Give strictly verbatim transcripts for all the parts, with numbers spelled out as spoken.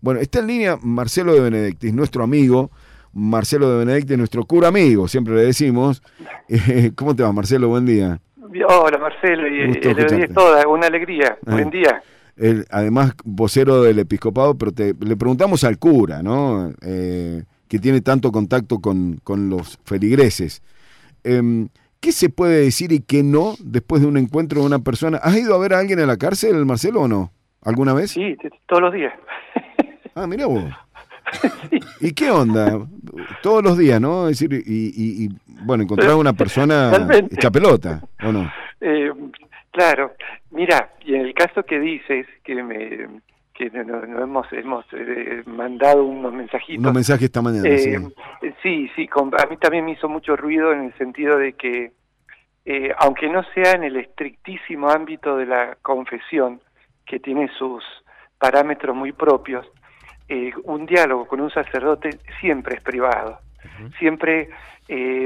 Bueno, está en línea Marcelo de Benedictis, nuestro amigo. Marcelo de Benedictis, nuestro cura amigo, siempre le decimos. Eh, ¿Cómo te va, Marcelo? Buen día. Hola, Marcelo, y el día es toda, una alegría. Eh. Buen día. El, además, vocero del episcopado, pero te, le preguntamos al cura, ¿no? Eh, que tiene tanto contacto con, con los feligreses. Eh, ¿Qué se puede decir y qué no después de un encuentro de una persona? ¿Has ido a ver a alguien en la cárcel, Marcelo, o no? ¿Alguna vez? Sí, todos los días. Ah, mirá vos. Sí. ¿Y qué onda? Todos los días, ¿no? Es decir, y, y, y bueno, encontrar a una persona Realmente. hecha pelota, ¿o no? Eh, claro, mira, y en el caso que dices, que me que nos no hemos hemos eh, mandado unos mensajitos. Unos mensajes esta mañana, eh, sí. Sí, sí, con, a mí también me hizo mucho ruido en el sentido de que, eh, aunque no sea en el estrictísimo ámbito de la confesión, que tiene sus parámetros muy propios, Eh, un diálogo con un sacerdote siempre es privado, uh-huh. siempre eh,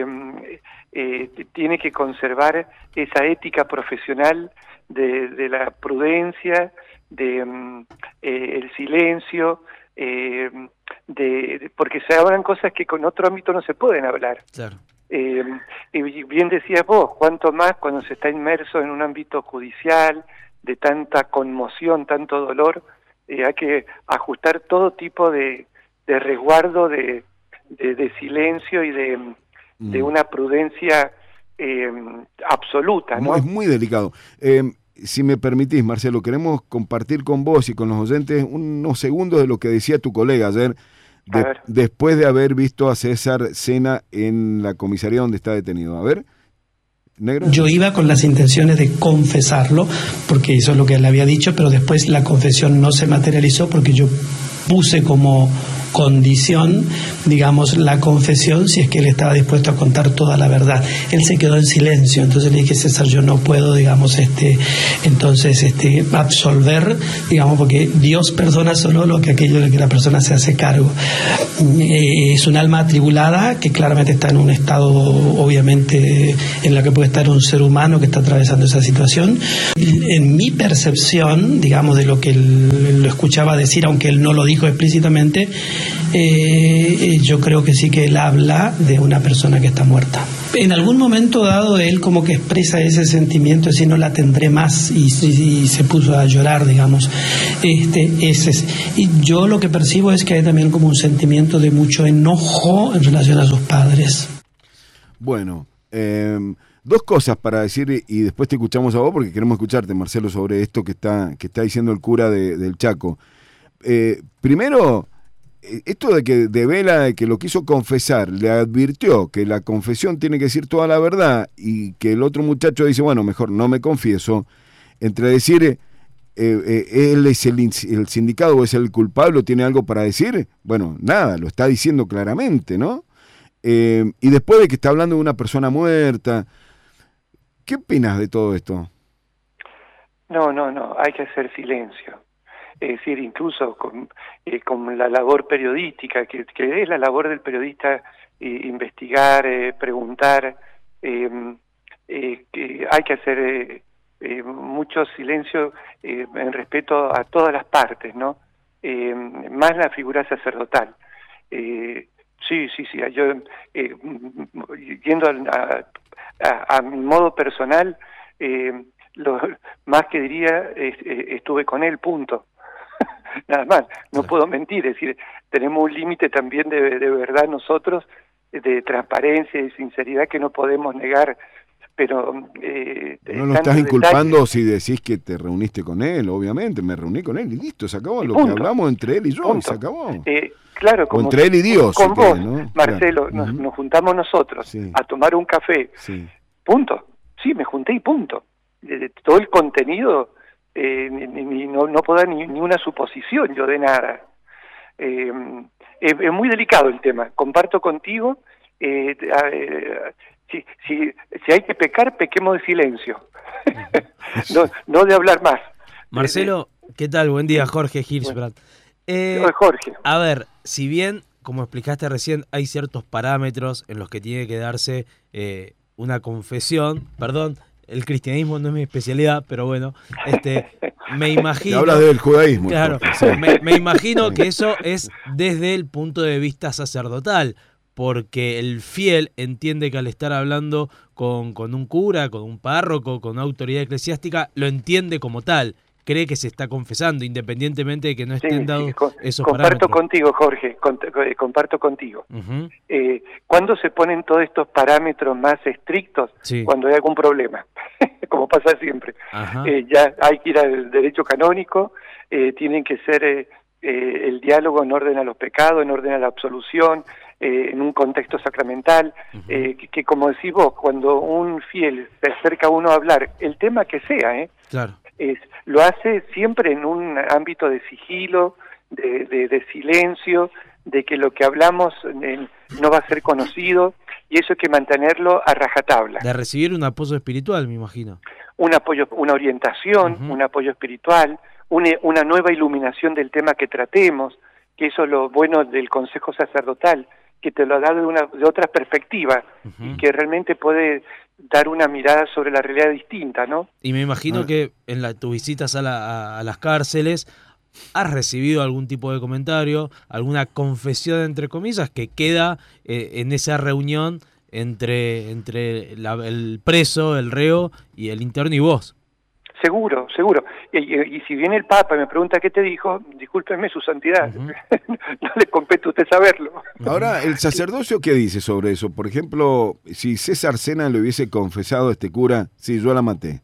eh, tiene que conservar esa ética profesional de, de la prudencia, de eh, el silencio, eh, de, de, porque se hablan cosas que con otro ámbito no se pueden hablar. Claro. Eh, y bien decías vos, cuánto más cuando se está inmerso en un ámbito judicial, de tanta conmoción, tanto dolor. Eh, hay que ajustar todo tipo de, de resguardo, de, de, de silencio y de, mm. de una prudencia eh, absoluta, ¿no? Es muy delicado. Eh, si me permitís, Marcelo, queremos compartir con vos y con los oyentes unos segundos de lo que decía tu colega ayer, de, después de haber visto a César Sena en la comisaría donde está detenido. A ver. ¿Negro? Yo iba con las intenciones de confesarlo, porque eso es lo que él había dicho, pero después la confesión no se materializó porque yo puse como condición, digamos, la confesión si es que él estaba dispuesto a contar toda la verdad. Él se quedó en silencio, entonces le dije, César, yo no puedo, digamos, este, entonces, este, absolver, digamos, porque Dios perdona solo lo que aquello de que la persona se hace cargo. Eh, es un alma atribulada que claramente está en un estado, obviamente, en la que puede estar un ser humano que está atravesando esa situación. En mi percepción, digamos, de lo que él lo escuchaba decir, aunque él no lo dijo explícitamente, Eh, yo creo que sí que él habla de una persona que está muerta. En algún momento dado él como que expresa ese sentimiento, es decir, no la tendré más, y, y, y se puso a llorar, digamos. Este, ese es. Y yo lo que percibo es que hay también como un sentimiento de mucho enojo en relación a sus padres. Bueno, eh, dos cosas para decir y después te escuchamos a vos porque queremos escucharte, Marcelo, sobre esto que está, que está diciendo el cura de, del Chaco. Eh, primero, esto de que devela de que lo quiso confesar, le advirtió que la confesión tiene que decir toda la verdad y que el otro muchacho dice, bueno, mejor no me confieso, entre decir eh, eh, él es el, el sindicado o es el culpable o tiene algo para decir, bueno, nada, lo está diciendo claramente, ¿no? Eh, y después de que está hablando de una persona muerta, ¿qué opinas de todo esto? No, no, no, hay que hacer silencio. Es decir, incluso con, eh, con la labor periodística, que, que es la labor del periodista, eh, investigar, eh, preguntar, eh, eh, que hay que hacer eh, eh, mucho silencio eh, en respeto a todas las partes, ¿no? Eh, más la figura sacerdotal. Eh, sí, sí, sí, yo, eh, yendo a, a, a mi modo personal, eh, lo más que diría, es, estuve con él, punto. Nada más, no puedo mentir, es decir, tenemos un límite también de, de verdad nosotros, de transparencia y sinceridad que no podemos negar, pero... Eh, no lo estás inculpando detalles. Si decís que te reuniste con él, obviamente, me reuní con él y listo, se acabó, y lo punto. Que hablamos entre él y yo, punto. Y se acabó. Eh, claro, como o entre él y Dios. Con si vos, querés, ¿no? Marcelo, claro. nos, uh-huh. nos juntamos nosotros sí. a tomar un café, sí. punto, sí, me junté y punto. De, de todo el contenido... Eh, ni, ni, no, no puedo dar ni, ni una suposición yo de nada. Eh, es, es muy delicado el tema, comparto contigo, eh, eh, si, si, si hay que pecar, pequemos de silencio, no, no de hablar más. Marcelo, ¿qué tal? Buen día, Jorge Hilsbrand. Eh, Jorge. A ver, si bien, como explicaste recién, hay ciertos parámetros en los que tiene que darse eh, una confesión, perdón, el cristianismo no es mi especialidad, pero bueno, este, me imagino... Habla del judaísmo. Claro, Sí. me, me imagino que eso es desde el punto de vista sacerdotal, porque el fiel entiende que al estar hablando con, con un cura, con un párroco, con una autoridad eclesiástica, lo entiende como tal. Cree que se está confesando, independientemente de que no estén Sí, dados sí, con, esos comparto parámetros. contigo, Jorge, con, eh, comparto contigo. Uh-huh. Eh, ¿Cuándo se ponen todos estos parámetros más estrictos? Sí. Cuando hay algún problema, como pasa siempre. Ajá. Eh, ya hay que ir al derecho canónico, eh, tienen que ser eh, eh, el diálogo en orden a los pecados, en orden a la absolución, eh, en un contexto sacramental, Uh-huh. eh, que, que como decís vos, cuando un fiel se acerca a uno a hablar, el tema que sea, ¿eh? Claro. Es, lo hace siempre en un ámbito de sigilo, de, de, de silencio, de que lo que hablamos eh, no va a ser conocido, y eso hay que mantenerlo a rajatabla. De recibir un apoyo espiritual, me imagino. Un apoyo, una orientación, Uh-huh. un apoyo espiritual, una, una nueva iluminación del tema que tratemos, que eso es lo bueno del consejo sacerdotal, que te lo da de, una, de otra perspectiva, Uh-huh. y que realmente puede dar una mirada sobre la realidad distinta, ¿no? Y me imagino Ah. que en la, tus visitas a, la, a, a las cárceles has recibido algún tipo de comentario, alguna confesión entre comillas que queda eh, en esa reunión entre, entre la, el preso, el reo y el interno y vos. Seguro, seguro. Y, y, y si viene el Papa y me pregunta qué te dijo, discúlpeme su santidad, Uh-huh. no le compete a usted saberlo. Ahora, ¿el sacerdocio qué dice sobre eso? Por ejemplo, si César Sena le hubiese confesado a este cura, sí, yo la maté.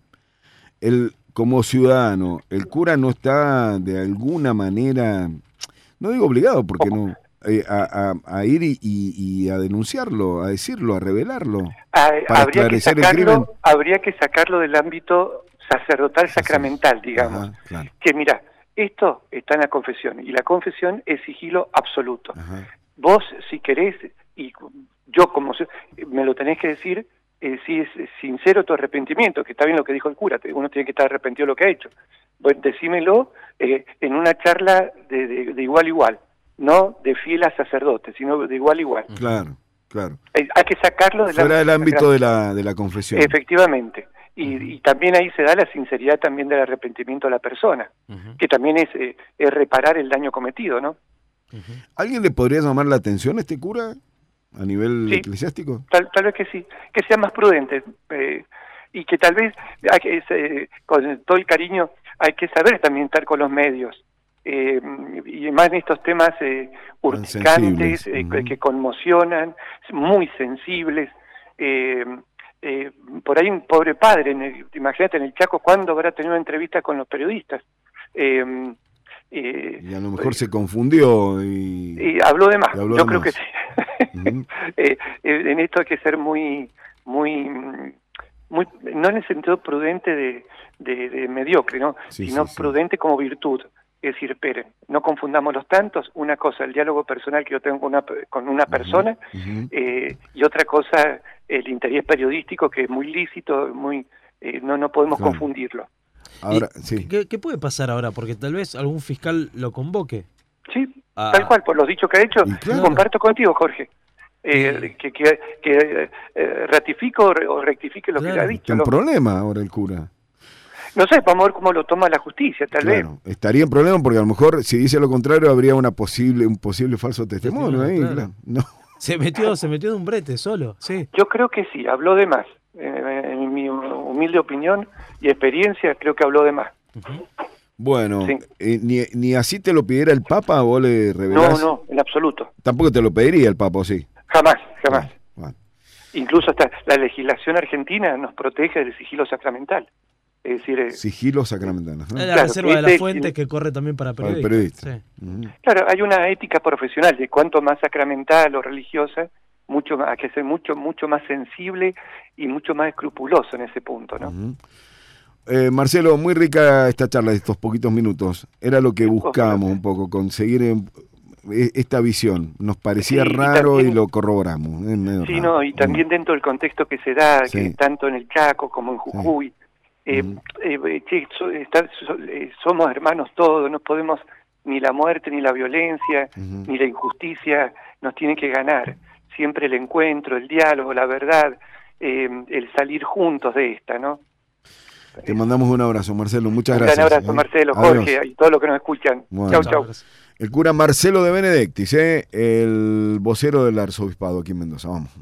Él, como ciudadano, el cura no está de alguna manera, no digo obligado, porque no, eh, a, a, a ir y, y, y a denunciarlo, a decirlo, a revelarlo, Ah, para habría que esclarecer el crimen. sacarlo, habría que sacarlo del ámbito sacerdotal sacramental, digamos. Ajá, claro. Que mira, esto está en la confesión, y la confesión es sigilo absoluto. Ajá. Vos, si querés, y yo como se- me lo tenés que decir, eh, si es sincero tu arrepentimiento, que está bien lo que dijo el cura, uno tiene que estar arrepentido de lo que ha hecho. Bueno, decímelo eh, en una charla de, de, de igual a igual, no de fiel a sacerdote, sino de igual a igual. Claro, claro. Eh, hay que sacarlo del Fuera del ámbito sacramental. de la, de la confesión. Efectivamente. Y, y también ahí se da la sinceridad también del arrepentimiento de la persona, Uh-huh. que también es, eh, es reparar el daño cometido, ¿no? Uh-huh. ¿Alguien le podría llamar la atención a este cura a nivel Sí. eclesiástico? Tal, tal vez que sí, que sea más prudente, eh, y que tal vez, hay que, eh, con todo el cariño, hay que saber también estar con los medios, eh, y más en estos temas eh, urticantes, sensibles. eh, Ujú. que conmocionan, muy sensibles. eh, eh, por ahí un pobre padre, en el- imagínate en el Chaco, ¿cuándo habrá tenido una entrevista con los periodistas? Eh, eh, Y a lo mejor se confundió y... y habló de más, Y habló yo de creo más. que sí. Ujú. eh, eh, en esto hay que ser muy, muy, muy, no en el sentido prudente de, de, de mediocre, ¿no? Sí, Sino sí, sí. prudente como virtud. Es decir, esperen, no confundamos los tantos, una cosa el diálogo personal que yo tengo con una, con una persona, Ujú. eh, y otra cosa el interés periodístico, que es muy lícito, muy eh, no no podemos Claro. confundirlo. Ahora, ¿Y sí. ¿qué, qué puede pasar ahora? Porque tal vez algún fiscal lo convoque. Sí, Ah. tal cual, por los dichos que ha hecho, Y claro. comparto contigo, Jorge. Eh, Sí. que que, que eh, ratifico o re- o rectifique lo que Claro. le ha dicho. Está en ¿no? problema ahora el cura. No sé, vamos a ver cómo lo toma la justicia, tal vez. Claro, estaría en problema porque a lo mejor si dice lo contrario habría una posible un posible falso testimonio Testimonio, ahí, claro. claro. No. Se metió, se metió de un brete solo, sí. Yo creo que sí, habló de más. Eh, en mi humilde opinión y experiencia, creo que habló de más. Uh-huh. Bueno, Sí. eh, ni, ni así te lo pidiera el Papa, vos le No, revelás. no, en absoluto. Tampoco te lo pediría el Papa, ¿o sí? Jamás, jamás. Bueno, Incluso hasta la legislación argentina nos protege del sigilo sacramental. Es decir, eh, sigilo sacramental. ¿no? Es la Claro, reserva de este- las fuentes que corre también para Para el periodistas. periodista. Sí. Ujú. claro, hay una ética profesional de cuanto más sacramental o religiosa, mucho más, hay que ser mucho, mucho más sensible y mucho más escrupuloso en ese punto, ¿no? Ujú. Eh, Marcelo, muy rica esta charla de estos poquitos minutos. Era lo que buscábamos un poco, conseguir eh, esta visión. Nos parecía Sí, y raro también- y lo corroboramos. Es medio Sí, raro. no, y también dentro del contexto que se da, Sí. que tanto en el Chaco como en Jujuy, eh, Ujú. eh, che, so- está- so- eh, somos hermanos todos, no podemos, ni la muerte, ni la violencia, Ujú. ni la injusticia nos tiene que ganar. Siempre el encuentro, el diálogo, la verdad, eh, el salir juntos de esta, ¿no? Te mandamos un abrazo, Marcelo, muchas Un gracias. gran abrazo, ¿eh? Marcelo, Adiós. Jorge y todos los que nos escuchan. Bueno. Chau, Chao, chau. gracias. El cura Marcelo de Benedictis, ¿eh? El vocero del arzobispado aquí en Mendoza. Vamos.